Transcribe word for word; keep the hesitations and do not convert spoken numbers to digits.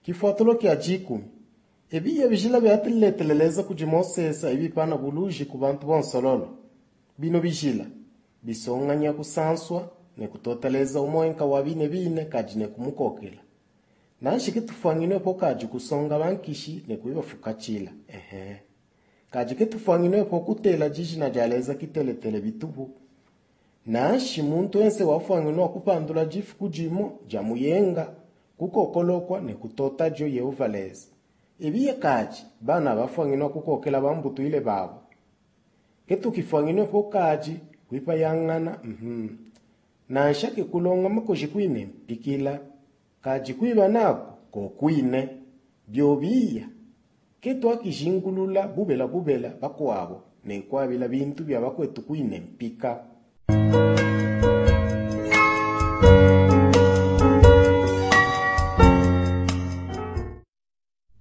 Kifuatulo kia jikumi. Ebi ya bijila beatileteleleza kujimosesa ebi pana buluji ku bantu bonsololo. Bino bijila bisonganya kusanswa ne kutoteleza umoenka wa bine bine kajine kumukokela. Nanshi kitufangine po kaji kusonga bankishi ne kuibafukachila. Ehe. Kaji kitufangine po kutela jiji na jaleza kiteletele bitubu. Nanshi muntu ense wafangine wakupandula jifu kujimo jamuyenga kukokolokwa ne kutota jo yeuvaleza. Ebiye kaji bana bafangine kukokela bambutu ile babo. Ketu kifangine po kaji kuipa yangana mhm. Nansha kikulonga makoji kuine pikila kaji kuiba nako ko kuine byobiya. Ketu akishingulula bubela bubela bakwabo ne kwabila bintu bya bakwetu kuine mpika.